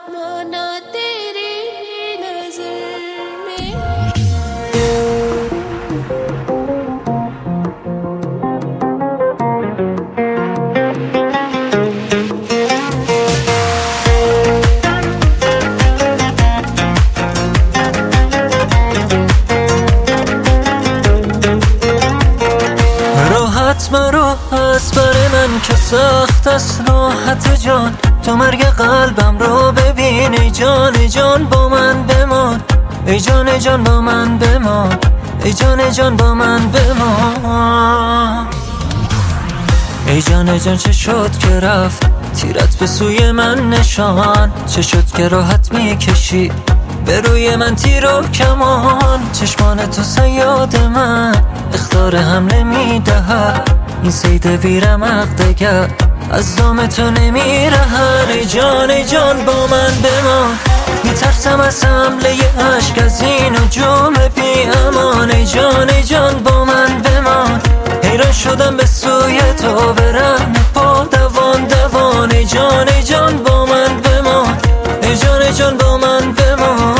माना तेरी नजर में। راحت مرو از برای من که سخت است راحت جان، تو مرگ قلبم رو ببین ای جان ای جان با من بمان، ای جان ای جان با من بمان، ای جان ای جان با من بمان. ای جان ای جان چه شد که رفت تیرت به سوی من نشان، چه شد که راحت میکشی به روی من تیر و کمان، چشمان تو صیاد من اخطار حمله میدهد، این صید بیرمق دگر از دام تو نمیرهد. ای جان با من بمان، میترسم از حمله عشق از این نجوم بی امان. ای جان با من بمان، حیران شدم به سوی تو برم پا دوان دوان. ای جان با من بمان، ای جان با من بمان.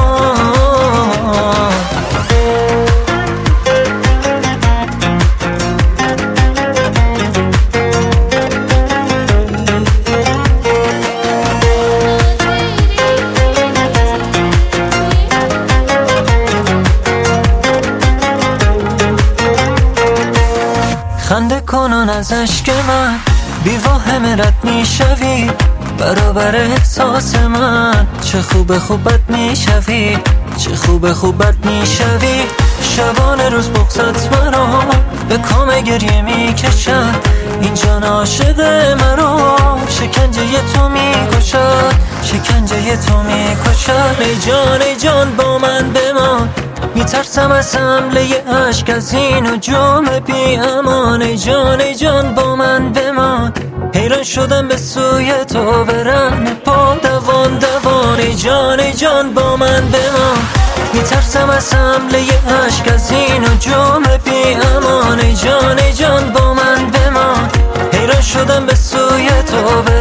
خنده کنون از عشق من بی واهم رد میشوی برابر احساس من، چه خوب بد میشوی، چه خوب بد میشوی. شبانه روز بغضت مرا به کام گریه میکشد، این جان عاشق مرا شکنجه تو میکشد، شکنجه تو میکشد. ای جان با من بمان، میترسم از حمله عشق از این نجوم بی امان. ای جان با من بمان، حیران شدم به سوی تو برم پا دوان دوان. ای جان با من بمان، میترسم از حمله عشق از این نجوم بی امان. ای جان با من بمان، حیران شدم به سوی تو برم